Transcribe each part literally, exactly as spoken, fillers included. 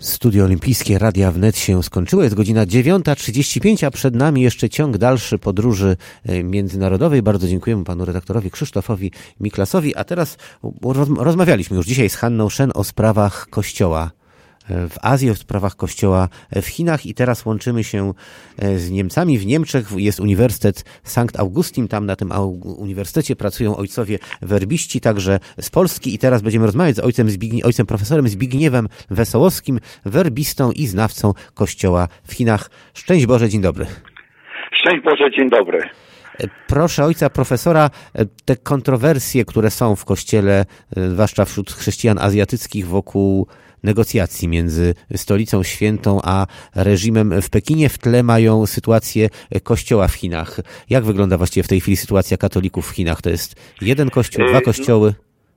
Studio Olimpijskie Radia Wnet się skończyło. Jest godzina dziewiąta trzydzieści pięć, a przed nami jeszcze ciąg dalszy podróży międzynarodowej. Bardzo dziękujemy panu redaktorowi Krzysztofowi Miklasowi. A teraz rozmawialiśmy już dzisiaj z Hanną Shen o sprawach Kościoła w Azji, o sprawach Kościoła w Chinach i teraz łączymy się z Niemcami. W Niemczech jest Uniwersytet Sankt Augustin. Tam na tym uniwersytecie pracują ojcowie werbiści, także z Polski i teraz będziemy rozmawiać z ojcem, Zbignie- ojcem profesorem Zbigniewem Wesołowskim, werbistą i znawcą Kościoła w Chinach. Szczęść Boże, dzień dobry. Szczęść Boże, dzień dobry. Proszę ojca profesora, te kontrowersje, które są w Kościele, zwłaszcza wśród chrześcijan azjatyckich wokół negocjacji między Stolicą Świętą a reżimem w Pekinie, w tle mają sytuację Kościoła w Chinach. Jak wygląda właściwie w tej chwili sytuacja katolików w Chinach? To jest jeden kościół, dwa kościoły?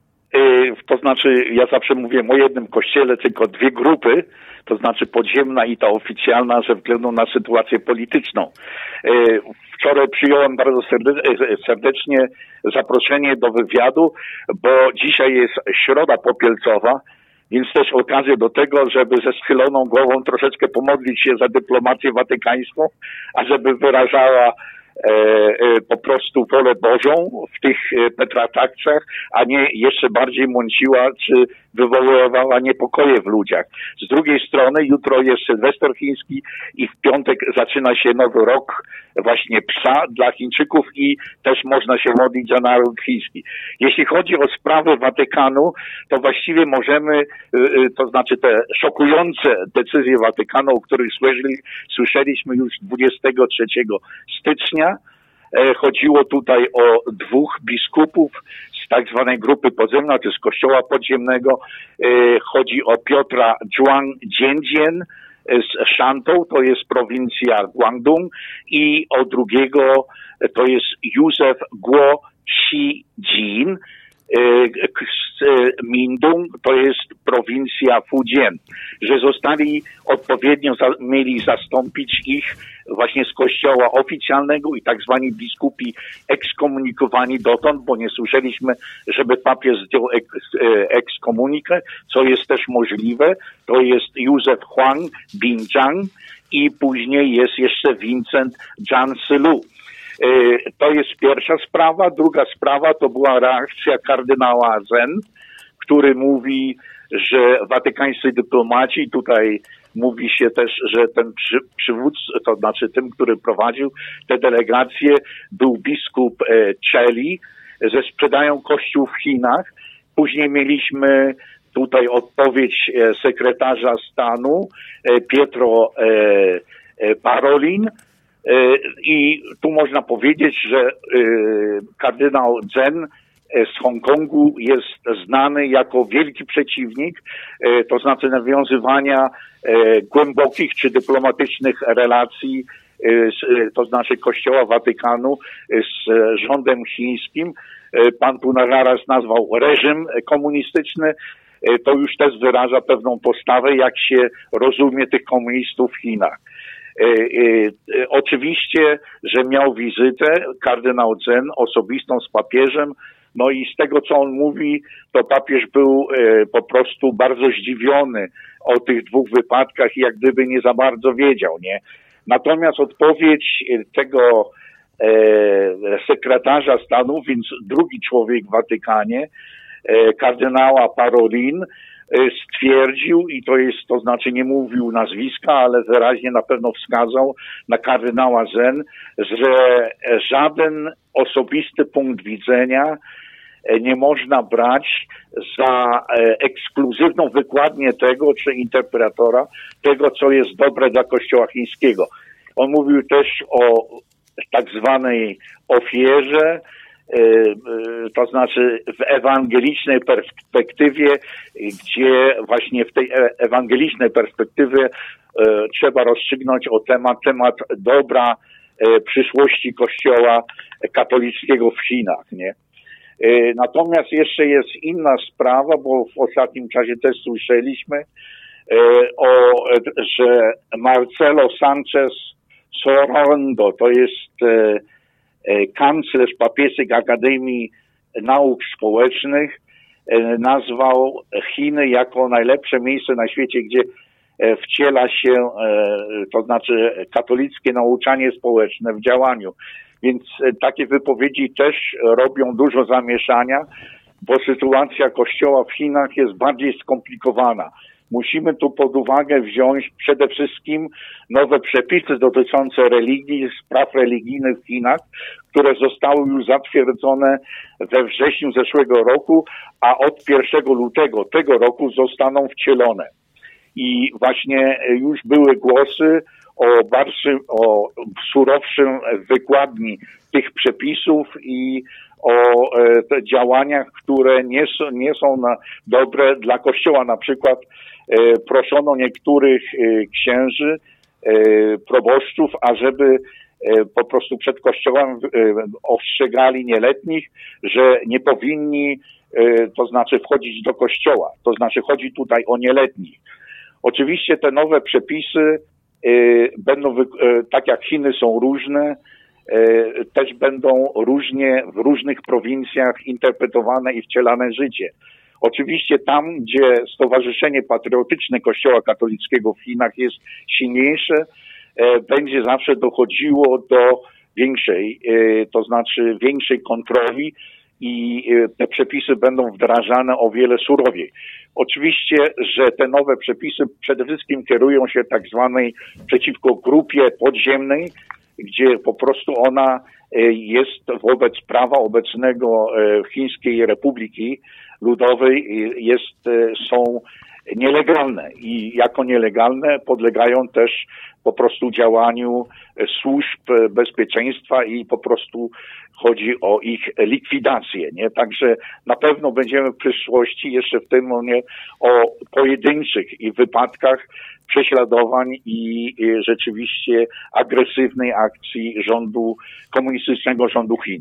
To znaczy, ja zawsze mówię o jednym kościele, tylko dwie grupy, to znaczy podziemna i ta oficjalna, ze względu na sytuację polityczną. Wczoraj przyjąłem bardzo serdecznie zaproszenie do wywiadu, bo dzisiaj jest Środa Popielcowa, więc też okazję do tego, żeby ze schyloną głową troszeczkę pomodlić się za dyplomację watykańską, a żeby wyrażała e, e, po prostu wolę Bożą w tych e, traktatach, a nie jeszcze bardziej mąciła, czy wywoływała niepokoje w ludziach. Z drugiej strony jutro jest Sylwester chiński i w piątek zaczyna się nowy rok właśnie psa dla Chińczyków i też można się modlić za naród chiński. Jeśli chodzi o sprawy Watykanu, to właściwie możemy, to znaczy te szokujące decyzje Watykanu, o których słyszeli, słyszeliśmy już dwudziestego trzeciego stycznia. Chodziło tutaj o dwóch biskupów z tak zwanej grupy podziemnej, to jest kościoła podziemnego. Chodzi o Piotra Zhuang Jianjian z Shantou, to jest prowincja Guangdong, i o drugiego to jest Józef Guo Xijin z Mindung, to jest prowincja Fujian, że zostali odpowiednio za, mieli zastąpić ich właśnie z kościoła oficjalnego i tak zwani biskupi ekskomunikowani dotąd, bo nie słyszeliśmy, żeby papież zdjął ek, ekskomunikę, co jest też możliwe. To jest Józef Huang Binzhang i później jest jeszcze Vincent Zhang Silu. To jest pierwsza sprawa. Druga sprawa to była reakcja kardynała Zen, który mówi, że watykańscy dyplomaci, tutaj mówi się też, że ten przy, przywódca, to znaczy tym, który prowadził te delegacje, był biskup e, Cheli, że sprzedają kościół w Chinach. Później mieliśmy tutaj odpowiedź e, sekretarza stanu e, Pietro e, e, Parolin. I tu można powiedzieć, że kardynał Zen z Hongkongu jest znany jako wielki przeciwnik, to znaczy nawiązywania głębokich czy dyplomatycznych relacji, to znaczy Kościoła Watykanu z rządem chińskim. Pan tu naraz nazwał reżim komunistyczny. To już też wyraża pewną postawę, jak się rozumie tych komunistów w Chinach. E, e, oczywiście, że miał wizytę kardynał Zen osobistą z papieżem, no i z tego, co on mówi, to papież był e, po prostu bardzo zdziwiony o tych dwóch wypadkach i jak gdyby nie za bardzo wiedział, nie? Natomiast odpowiedź tego e, sekretarza stanu, więc drugi człowiek w Watykanie, e, kardynała Parolin, stwierdził, i to jest, to znaczy nie mówił nazwiska, ale wyraźnie na pewno wskazał na kardynała Zen, że żaden osobisty punkt widzenia nie można brać za ekskluzywną wykładnię tego, czy interpretatora tego, co jest dobre dla Kościoła chińskiego. On mówił też o tak zwanej ofierze, to znaczy w ewangelicznej perspektywie, gdzie właśnie w tej ewangelicznej perspektywie trzeba rozstrzygnąć o temat, temat dobra przyszłości Kościoła katolickiego w Chinach, nie? Natomiast jeszcze jest inna sprawa, bo w ostatnim czasie też słyszeliśmy o, że Marcelo Sanchez Sorondo, to jest kanclerz papieskiej Akademii Nauk Społecznych, nazwał Chiny jako najlepsze miejsce na świecie, gdzie wciela się, to znaczy katolickie nauczanie społeczne w działaniu. Więc takie wypowiedzi też robią dużo zamieszania, bo sytuacja Kościoła w Chinach jest bardziej skomplikowana. Musimy tu pod uwagę wziąć przede wszystkim nowe przepisy dotyczące religii, spraw religijnych w Chinach, które zostały już zatwierdzone we wrześniu zeszłego roku, a od pierwszego lutego tego roku zostaną wcielone. I właśnie już były głosy o barszym, o surowszym wykładni tych przepisów i o e, działaniach, które nie, nie są na, dobre dla Kościoła. Na przykład e, proszono niektórych e, księży, e, proboszczów, ażeby e, po prostu przed Kościołem e, ostrzegali nieletnich, że nie powinni, e, to znaczy wchodzić do Kościoła. To znaczy chodzi tutaj o nieletnich. Oczywiście te nowe przepisy e, będą, e, tak jak Chiny są różne, też będą różnie w różnych prowincjach interpretowane i wcielane życie. Oczywiście tam, gdzie Stowarzyszenie Patriotyczne Kościoła Katolickiego w Chinach jest silniejsze, będzie zawsze dochodziło do większej, to znaczy większej kontroli i te przepisy będą wdrażane o wiele surowiej. Oczywiście, że te nowe przepisy przede wszystkim kierują się tak zwanej przeciwko grupie podziemnej, gdzie po prostu ona jest wobec prawa obecnego Chińskiej Republiki Ludowej jest, są nielegalne i jako nielegalne podlegają też po prostu działaniu służb bezpieczeństwa i po prostu chodzi o ich likwidację, nie? Także na pewno będziemy w przyszłości jeszcze w tym momencie o pojedynczych i wypadkach prześladowań i, i rzeczywiście agresywnej akcji rządu, komunistycznego rządu Chin.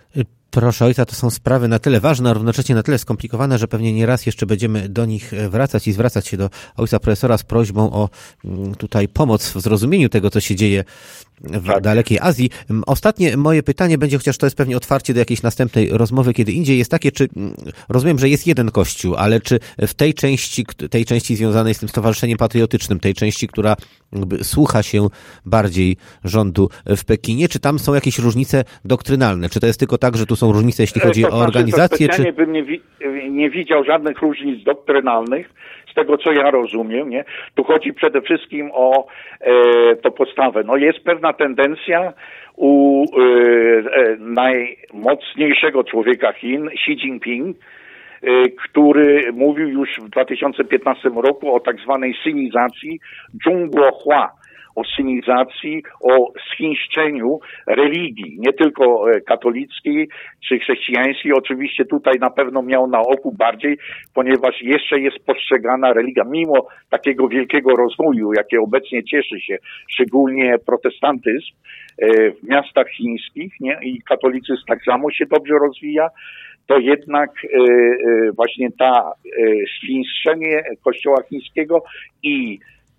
Proszę ojca, to są sprawy na tyle ważne, a równocześnie na tyle skomplikowane, że pewnie nie raz jeszcze będziemy do nich wracać i zwracać się do ojca profesora z prośbą o tutaj pomoc w zrozumieniu tego, co się dzieje w tak. dalekiej Azji. Ostatnie moje pytanie będzie, chociaż to jest pewnie otwarcie do jakiejś następnej rozmowy kiedy indziej, jest takie, czy rozumiem, że jest jeden kościół, ale czy w tej części, tej części związanej z tym Stowarzyszeniem Patriotycznym, tej części, która jakby słucha się bardziej rządu w Pekinie, czy tam są jakieś różnice doktrynalne? Czy to jest tylko tak, że tu są różnice, jeśli chodzi to o organizację? Znaczy, czy bym nie, wi- nie widział żadnych różnic doktrynalnych, z tego co ja rozumiem, nie? Tu chodzi przede wszystkim o e, to postawę. No jest pewna tendencja u e, e, najmocniejszego człowieka Chin, Xi Jinping, e, który mówił już w dwa tysiące piętnastym roku o tak zwanej sinizacji Zhongguohua, o synizacji, o zchińszczeniu religii, nie tylko katolickiej czy chrześcijańskiej. Oczywiście tutaj na pewno miał na oku bardziej, ponieważ jeszcze jest postrzegana religia, mimo takiego wielkiego rozwoju, jakie obecnie cieszy się, szczególnie protestantyzm w miastach chińskich, nie? I katolicyzm tak samo się dobrze rozwija, to jednak właśnie ta zchińszczenie Kościoła chińskiego i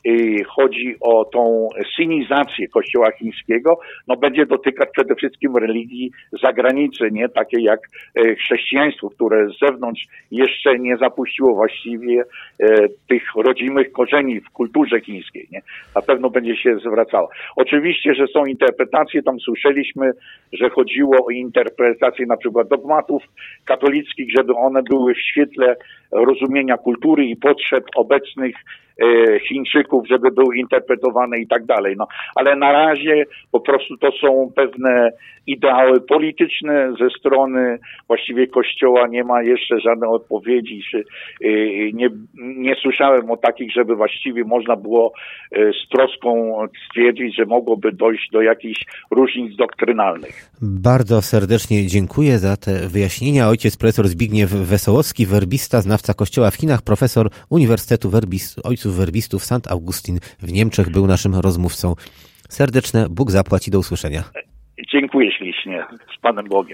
chodzi o tą sinizację Kościoła chińskiego, no będzie dotykać przede wszystkim religii zagranicy, nie takie jak chrześcijaństwo, które z zewnątrz jeszcze nie zapuściło właściwie e, tych rodzimych korzeni w kulturze chińskiej, nie? Na pewno będzie się zwracało. Oczywiście, że są interpretacje, tam słyszeliśmy, że chodziło o interpretację na przykład dogmatów katolickich, żeby one były w świetle rozumienia kultury i potrzeb obecnych Chińczyków, żeby były interpretowane i tak dalej. No, ale na razie po prostu to są pewne ideały polityczne ze strony właściwie Kościoła. Nie ma jeszcze żadnej odpowiedzi. Czy, yy, nie, nie słyszałem o takich, żeby właściwie można było yy, z troską stwierdzić, że mogłoby dojść do jakichś różnic doktrynalnych. Bardzo serdecznie dziękuję za te wyjaśnienia. Ojciec profesor Zbigniew Wesołowski, werbista, znawca Kościoła w Chinach, profesor Uniwersytetu Werbis, Ojców Werbistów Sankt Augustin w Niemczech, był naszym rozmówcą. Serdeczne Bóg zapłać i do usłyszenia. Dziękuję ślicznie. Z Panem Bogiem.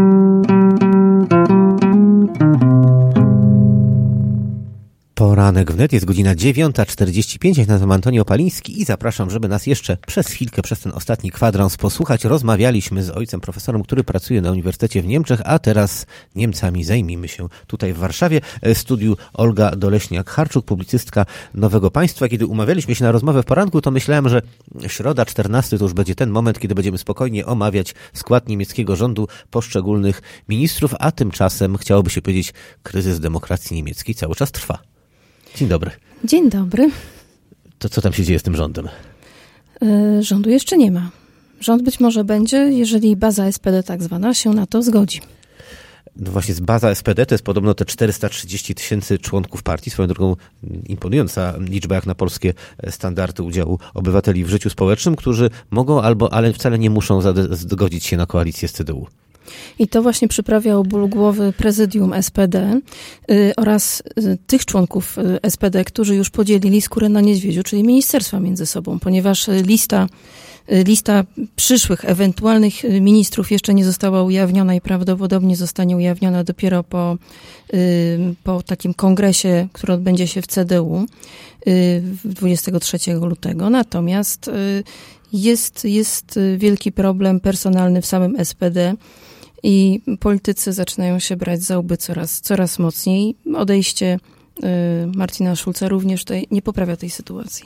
Poranek w Wnet. Jest godzina dziewiąta czterdzieści pięć. Ja nazywam Antoni Opaliński i zapraszam, żeby nas jeszcze przez chwilkę, przez ten ostatni kwadrans posłuchać. Rozmawialiśmy z ojcem profesorem, który pracuje na Uniwersytecie w Niemczech, a teraz Niemcami zajmijmy się tutaj w Warszawie. W studiu Olga Doleśniak-Harczuk, publicystka Nowego Państwa. Kiedy umawialiśmy się na rozmowę w poranku, to myślałem, że środa czternasty to już będzie ten moment, kiedy będziemy spokojnie omawiać skład niemieckiego rządu, poszczególnych ministrów, a tymczasem chciałoby się powiedzieć, kryzys demokracji niemieckiej cały czas trwa. Dzień dobry. Dzień dobry. To co tam się dzieje z tym rządem? Yy, rządu jeszcze nie ma. Rząd być może będzie, jeżeli baza S P D tak zwana się na to zgodzi. No właśnie, z baza S P D to jest podobno te czterysta trzydzieści tysięcy członków partii. Swoją drogą imponująca liczba jak na polskie standardy udziału obywateli w życiu społecznym, którzy mogą albo, ale wcale nie muszą zgodzić się na koalicję z C D U. I to właśnie przyprawiał ból głowy prezydium S P D y, oraz y, tych członków y, S P D, którzy już podzielili skórę na niedźwiedziu, czyli ministerstwa między sobą, ponieważ y, lista, y, lista przyszłych ewentualnych y, ministrów jeszcze nie została ujawniona i prawdopodobnie zostanie ujawniona dopiero po, y, po takim kongresie, który odbędzie się w C D U y, dwudziestego trzeciego lutego. Natomiast y, jest, jest wielki problem personalny w samym S P D. I politycy zaczynają się brać za łby coraz, coraz mocniej. Odejście y, Martina Schulza również tutaj nie poprawia tej sytuacji.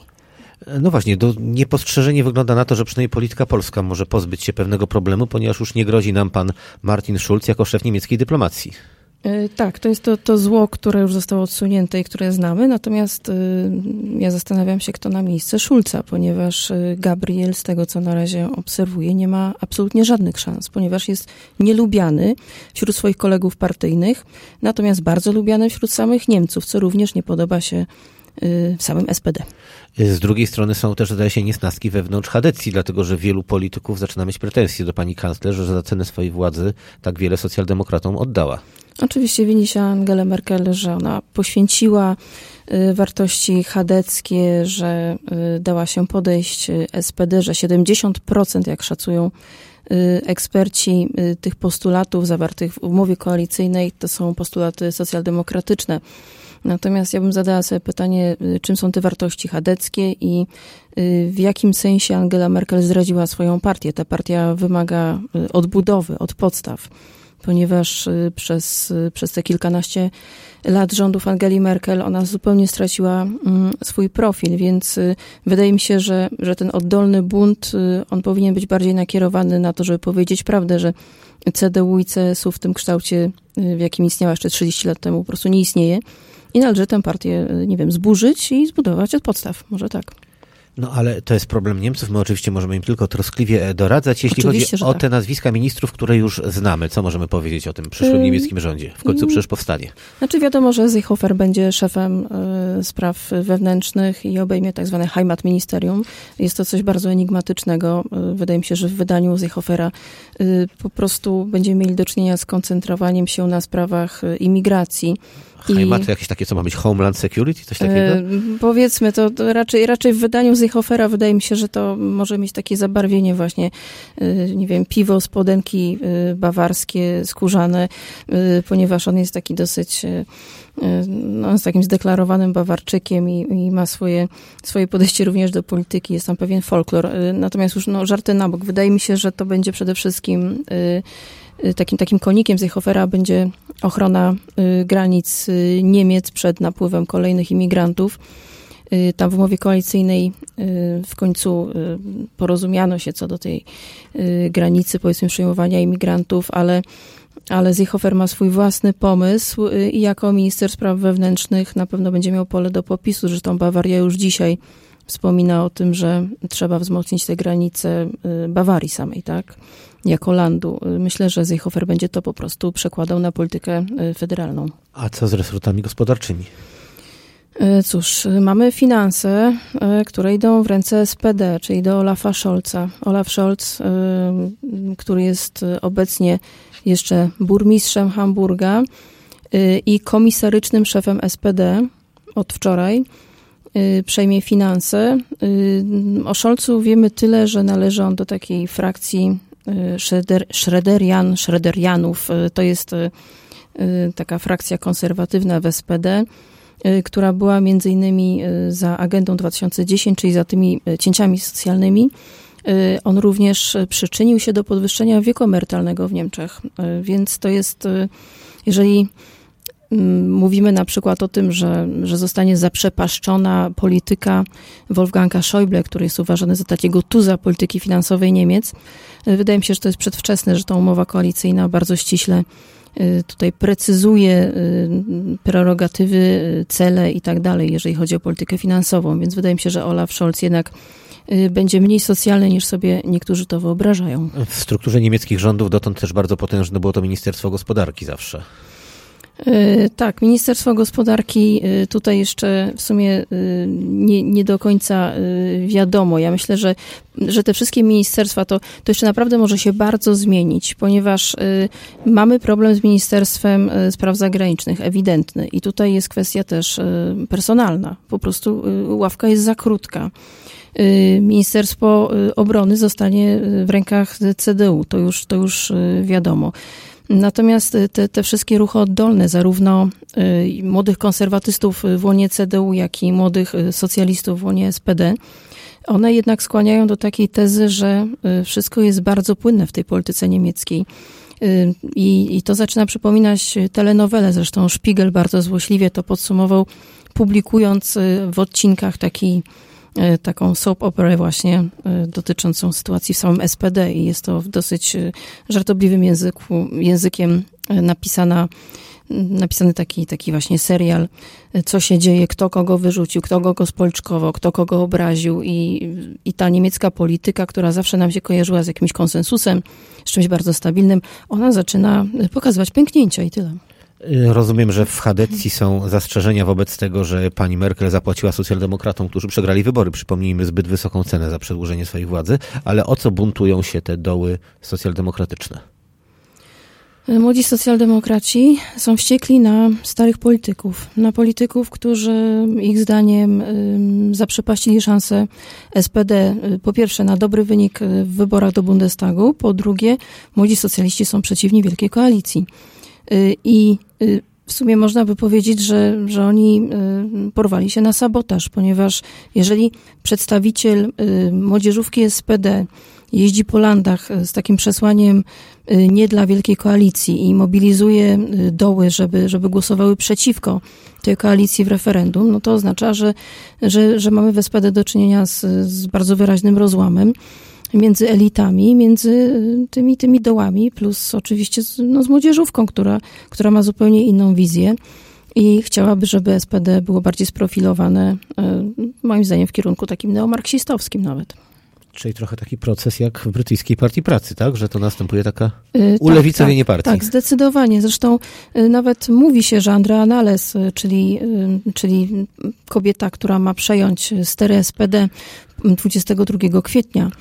No właśnie, to niepostrzeżenie wygląda na to, że przynajmniej polityka polska może pozbyć się pewnego problemu, ponieważ już nie grozi nam pan Martin Schulz jako szef niemieckiej dyplomacji. Tak, to jest to, to zło, które już zostało odsunięte i które znamy, natomiast y, ja zastanawiam się, kto na miejsce Schulza, ponieważ y, Gabriel, z tego co na razie obserwuję, nie ma absolutnie żadnych szans, ponieważ jest nielubiany wśród swoich kolegów partyjnych, natomiast bardzo lubiany wśród samych Niemców, co również nie podoba się y, w samym S P D. Z drugiej strony są też, zdaje się, niesnaski wewnątrz Chadecji, dlatego że wielu polityków zaczyna mieć pretensje do pani kanclerz, że za cenę swojej władzy tak wiele socjaldemokratom oddała. Oczywiście wini się Angelę Merkel, że ona poświęciła y, wartości chadeckie, że y, dała się podejść S P D, że siedemdziesiąt procent, jak szacują y, eksperci, y, tych postulatów zawartych w umowie koalicyjnej, to są postulaty socjaldemokratyczne. Natomiast ja bym zadała sobie pytanie, y, czym są te wartości chadeckie i y, w jakim sensie Angela Merkel zdradziła swoją partię. Ta partia wymaga y, odbudowy, od podstaw, ponieważ przez, przez te kilkanaście lat rządów Angeli Merkel ona zupełnie straciła swój profil, więc wydaje mi się, że, że ten oddolny bunt, on powinien być bardziej nakierowany na to, żeby powiedzieć prawdę, że C D U i C S U w tym kształcie, w jakim istniała jeszcze trzydzieści lat temu, po prostu nie istnieje i należy tę partię, nie wiem, zburzyć i zbudować od podstaw. Może tak. No ale to jest problem Niemców. My oczywiście możemy im tylko troskliwie doradzać. Jeśli oczywiście, chodzi o tak. te nazwiska ministrów, które już znamy, co możemy powiedzieć o tym przyszłym yy, niemieckim rządzie? W końcu przecież powstanie. Znaczy wiadomo, że Seehofer będzie szefem y, spraw wewnętrznych i obejmie tak zwane Heimatministerium. Jest to coś bardzo enigmatycznego. Y, wydaje mi się, że w wydaniu Seehofera y, po prostu będziemy mieli do czynienia z koncentrowaniem się na sprawach y, imigracji. Heimat, jakieś takie, co ma być Homeland Security, coś takiego? E, powiedzmy, to, to raczej, raczej w wydaniu Seehofera wydaje mi się, że to może mieć takie zabarwienie właśnie, e, nie wiem, piwo, spodenki e, bawarskie, skórzane, e, ponieważ on jest taki dosyć, e, no, on jest takim zdeklarowanym Bawarczykiem i, i ma swoje, swoje podejście również do polityki, jest tam pewien folklor. E, natomiast już no, żarty na bok, wydaje mi się, że to będzie przede wszystkim e, Takim, takim konikiem Seehofera będzie ochrona y, granic y, Niemiec przed napływem kolejnych imigrantów. Y, tam w umowie koalicyjnej y, w końcu y, porozumiano się co do tej y, granicy, powiedzmy, przyjmowania imigrantów, ale, ale Seehofer ma swój własny pomysł y, i jako minister spraw wewnętrznych na pewno będzie miał pole do popisu. Zresztą Bawaria już dzisiaj wspomina o tym, że trzeba wzmocnić te granice y, Bawarii samej, tak? Jako landu. Myślę, że Seehofer będzie to po prostu przekładał na politykę federalną. A co z resortami gospodarczymi? Cóż, mamy finanse, które idą w ręce S P D, czyli do Olafa Scholza. Olaf Scholz, który jest obecnie jeszcze burmistrzem Hamburga i komisarycznym szefem S P D od wczoraj, przejmie finanse. O Scholzu wiemy tyle, że należy on do takiej frakcji Schroeder, Schroederian, Schroederianów. To jest taka frakcja konserwatywna w S P D. która była między innymi za agendą dwa tysiące dziesięć, czyli za tymi cięciami socjalnymi. On również przyczynił się do podwyższenia wieku emerytalnego w Niemczech. Więc to jest, jeżeli mówimy na przykład o tym, że, że zostanie zaprzepaszczona polityka Wolfganga Schäuble, który jest uważany za takiego tuza polityki finansowej Niemiec, wydaje mi się, że to jest przedwczesne, że ta umowa koalicyjna bardzo ściśle tutaj precyzuje prerogatywy, cele i tak dalej, jeżeli chodzi o politykę finansową. Więc wydaje mi się, że Olaf Scholz jednak będzie mniej socjalny, niż sobie niektórzy to wyobrażają. W strukturze niemieckich rządów dotąd też bardzo potężne było to Ministerstwo Gospodarki zawsze. Tak, Ministerstwo Gospodarki tutaj jeszcze w sumie nie, nie do końca wiadomo. Ja myślę, że, że te wszystkie ministerstwa to, to jeszcze naprawdę może się bardzo zmienić, ponieważ mamy problem z Ministerstwem Spraw Zagranicznych, ewidentny. I tutaj jest kwestia też personalna. Po prostu ławka jest za krótka. Ministerstwo Obrony zostanie w rękach C D U, to już, to już wiadomo. Natomiast te, te wszystkie ruchy oddolne, zarówno y, młodych konserwatystów w łonie C D U, jak i młodych socjalistów w łonie S P D, one jednak skłaniają do takiej tezy, że y, wszystko jest bardzo płynne w tej polityce niemieckiej. Y, i, I to zaczyna przypominać telenowelę. Zresztą Spiegel bardzo złośliwie to podsumował, publikując y, w odcinkach taki taką soap operę właśnie dotyczącą sytuacji w samym S P D i jest to w dosyć żartobliwym języku, językiem napisana, napisany taki, taki właśnie serial, co się dzieje, kto kogo wyrzucił, kto kogo spoliczkował, kto kogo obraził i, i ta niemiecka polityka, która zawsze nam się kojarzyła z jakimś konsensusem, z czymś bardzo stabilnym, ona zaczyna pokazywać pęknięcia i tyle. Rozumiem, że w Chadecji są zastrzeżenia wobec tego, że pani Merkel zapłaciła socjaldemokratom, którzy przegrali wybory. Przypomnijmy, zbyt wysoką cenę za przedłużenie swojej władzy. Ale o co buntują się te doły socjaldemokratyczne? Młodzi socjaldemokraci są wściekli na starych polityków. Na polityków, którzy ich zdaniem zaprzepaścili szansę S P D. Po pierwsze na dobry wynik w wyborach do Bundestagu. Po drugie, młodzi socjaliści są przeciwni wielkiej koalicji. I w sumie można by powiedzieć, że, że oni porwali się na sabotaż, ponieważ jeżeli przedstawiciel młodzieżówki S P D jeździ po landach z takim przesłaniem nie dla wielkiej koalicji i mobilizuje doły, żeby, żeby głosowały przeciwko tej koalicji w referendum, no to oznacza, że, że, że mamy w S P D do czynienia z, z bardzo wyraźnym rozłamem między elitami, między tymi, tymi dołami, plus oczywiście z, no, z młodzieżówką, która, która ma zupełnie inną wizję i chciałaby, żeby S P D było bardziej sprofilowane, moim zdaniem, w kierunku takim neomarksistowskim nawet. Czyli trochę taki proces jak w brytyjskiej Partii Pracy, tak? Że to następuje taka ulewicowienie tak, partii. Tak, zdecydowanie. Zresztą nawet mówi się, że Andrea Nahles, czyli, czyli kobieta, która ma przejąć stery S P D dwudziestego drugiego kwietnia,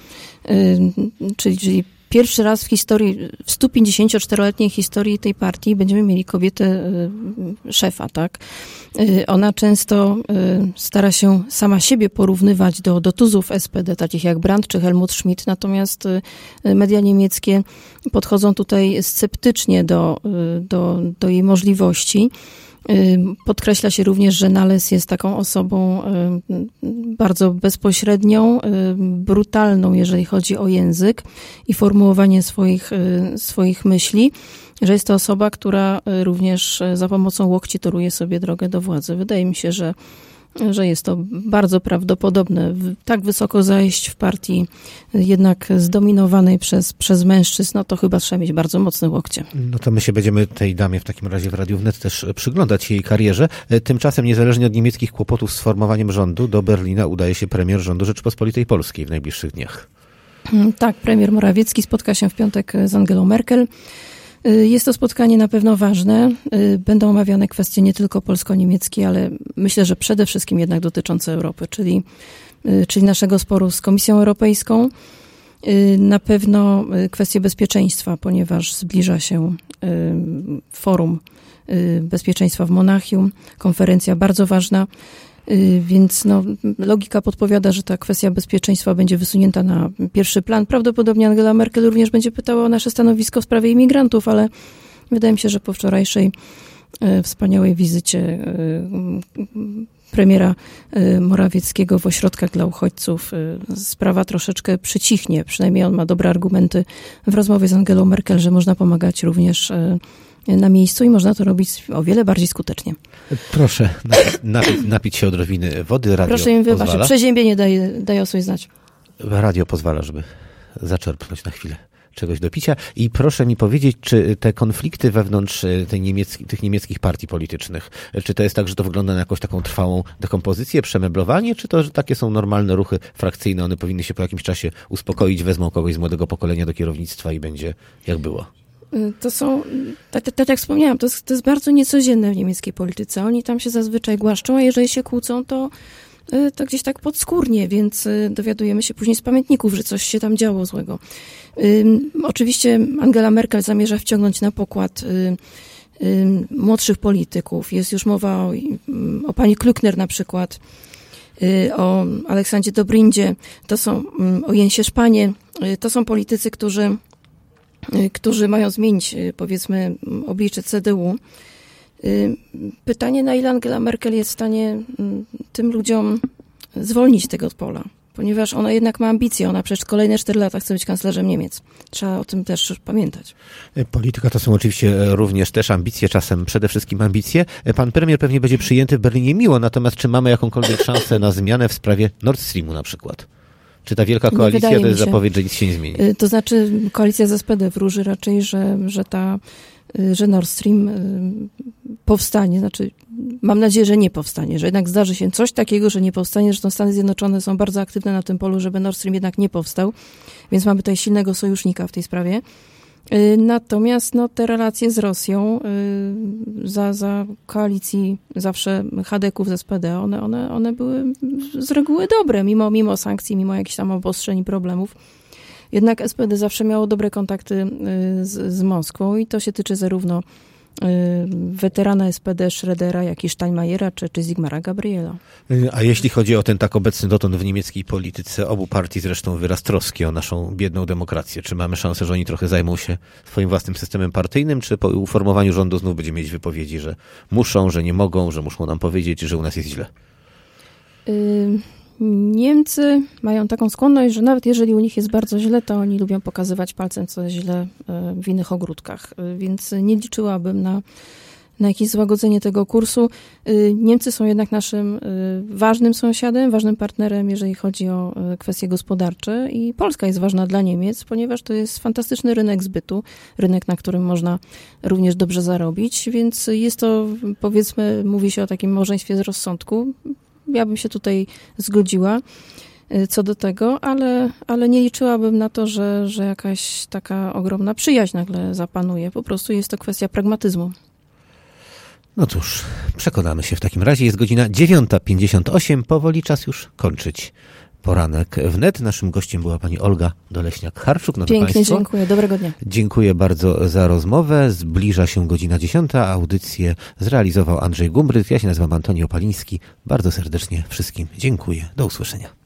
czyli, czyli pierwszy raz w historii, w stu pięćdziesięcioczteroletniej historii tej partii będziemy mieli kobietę szefa, tak? Ona często stara się sama siebie porównywać do, do tuzów S P D, takich jak Brandt czy Helmut Schmidt, natomiast media niemieckie podchodzą tutaj sceptycznie do, do, do jej możliwości. Podkreśla się również, że Nahles jest taką osobą bardzo bezpośrednią, brutalną, jeżeli chodzi o język i formułowanie swoich, swoich myśli, że jest to osoba, która również za pomocą łokci toruje sobie drogę do władzy. Wydaje mi się, że że jest to bardzo prawdopodobne. Tak wysoko zajść w partii jednak zdominowanej przez, przez mężczyzn, no to chyba trzeba mieć bardzo mocne łokcie. No to my się będziemy tej damie w takim razie w Radiu Wnet też przyglądać jej karierze. Tymczasem niezależnie od niemieckich kłopotów z formowaniem rządu, do Berlina udaje się premier rządu Rzeczypospolitej Polskiej w najbliższych dniach. Tak, premier Morawiecki spotka się w piątek z Angelą Merkel. Jest to spotkanie na pewno ważne. Będą omawiane kwestie nie tylko polsko-niemieckie, ale myślę, że przede wszystkim jednak dotyczące Europy, czyli, czyli naszego sporu z Komisją Europejską. Na pewno kwestie bezpieczeństwa, ponieważ zbliża się forum bezpieczeństwa w Monachium, konferencja bardzo ważna. Więc no, logika podpowiada, że ta kwestia bezpieczeństwa będzie wysunięta na pierwszy plan. Prawdopodobnie Angela Merkel również będzie pytała o nasze stanowisko w sprawie imigrantów, ale wydaje mi się, że po wczorajszej wspaniałej wizycie premiera Morawieckiego w ośrodkach dla uchodźców sprawa troszeczkę przycichnie. Przynajmniej on ma dobre argumenty w rozmowie z Angelą Merkel, że można pomagać również na miejscu i można to robić o wiele bardziej skutecznie. Proszę napić, napić się odrobiny wody. Radio Proszę im wybaczyć. pozwala. Przeziębienie daje, daje o sobie znać. Radio pozwala, żeby zaczerpnąć na chwilę czegoś do picia. I proszę mi powiedzieć, czy te konflikty wewnątrz tej niemiecki, tych niemieckich partii politycznych, czy to jest tak, że to wygląda na jakąś taką trwałą dekompozycję, przemeblowanie, czy to, że takie są normalne ruchy frakcyjne, one powinny się po jakimś czasie uspokoić, wezmą kogoś z młodego pokolenia do kierownictwa i będzie jak było? To są, tak, tak, tak jak wspomniałam, to jest, to jest bardzo niecodzienne w niemieckiej polityce. Oni tam się zazwyczaj głaszczą, a jeżeli się kłócą, to to gdzieś tak podskórnie, więc dowiadujemy się później z pamiętników, że coś się tam działo złego. Ym, oczywiście Angela Merkel zamierza wciągnąć na pokład y, y, młodszych polityków. Jest już mowa o, o pani Klückner na przykład, y, o Aleksandrze Dobrindzie, to są y, o Jensie Szpanie. Y, to są politycy, którzy, y, którzy mają zmienić, y, powiedzmy, oblicze C D U. Pytanie, na ile Angela Merkel jest w stanie tym ludziom zwolnić tego pola, ponieważ ona jednak ma ambicje, ona przez kolejne cztery lata chce być kanclerzem Niemiec. Trzeba o tym też pamiętać. Polityka to są oczywiście również też ambicje, czasem przede wszystkim ambicje. Pan premier pewnie będzie przyjęty w Berlinie miło, natomiast czy mamy jakąkolwiek szansę na zmianę w sprawie Nord Streamu na przykład? Czy ta wielka koalicja to jest zapowiedź, że nic się nie zmieni? To znaczy koalicja z S P D wróży raczej, że, że ta że Nord Stream powstanie, znaczy mam nadzieję, że nie powstanie, że jednak zdarzy się coś takiego, że nie powstanie, że Stany Zjednoczone są bardzo aktywne na tym polu, żeby Nord Stream jednak nie powstał, więc mamy tutaj silnego sojusznika w tej sprawie. Natomiast no, te relacje z Rosją za, za koalicji zawsze chadeków z S P D, one, one, one były z reguły dobre, mimo, mimo sankcji, mimo jakichś tam obostrzeń i problemów. Jednak S P D zawsze miało dobre kontakty z, z Moskwą i to się tyczy zarówno weterana S P D Schrödera, jak i Steinmeiera, czy, czy Sigmara Gabriela. A jeśli chodzi o ten tak obecny dotąd w niemieckiej polityce obu partii zresztą wyraz troski o naszą biedną demokrację, czy mamy szansę, że oni trochę zajmą się swoim własnym systemem partyjnym, czy po uformowaniu rządu znów będziemy mieć wypowiedzi, że muszą, że nie mogą, że muszą nam powiedzieć, że u nas jest źle? Y- Niemcy mają taką skłonność, że nawet jeżeli u nich jest bardzo źle, to oni lubią pokazywać palcem, co jest źle w innych ogródkach. Więc nie liczyłabym na, na jakieś złagodzenie tego kursu. Niemcy są jednak naszym ważnym sąsiadem, ważnym partnerem, jeżeli chodzi o kwestie gospodarcze i Polska jest ważna dla Niemiec, ponieważ to jest fantastyczny rynek zbytu, rynek, na którym można również dobrze zarobić, więc jest to, powiedzmy, mówi się o takim małżeństwie z rozsądku. Ja bym się tutaj zgodziła co do tego, ale, ale nie liczyłabym na to, że, że jakaś taka ogromna przyjaźń nagle zapanuje. Po prostu jest to kwestia pragmatyzmu. No cóż, przekonamy się w takim razie. Jest godzina dziewiąta pięćdziesiąt osiem. Powoli czas już kończyć poranek wnet. Naszym gościem była pani Olga Doleśniak-Harczuk. No Pięknie, państwo, dziękuję. Dobrego dnia. Dziękuję bardzo za rozmowę. Zbliża się godzina dziesiąta. Audycję zrealizował Andrzej Gumbryt. Ja się nazywam Antoni Opaliński. Bardzo serdecznie wszystkim dziękuję. Do usłyszenia.